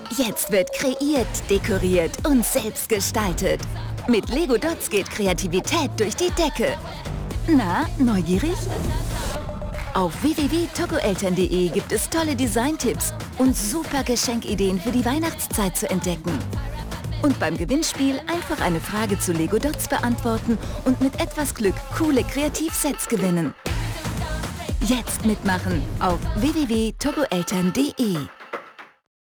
Jetzt wird kreiert, dekoriert und selbst gestaltet. Mit Lego Dots geht Kreativität durch die Decke. Na, neugierig? Auf www.togoeltern.de gibt es tolle Designtipps und super Geschenkideen für die Weihnachtszeit zu entdecken. Und beim Gewinnspiel einfach eine Frage zu Lego Dots beantworten und mit etwas Glück coole Kreativsets gewinnen. Jetzt mitmachen auf www.togoeltern.de.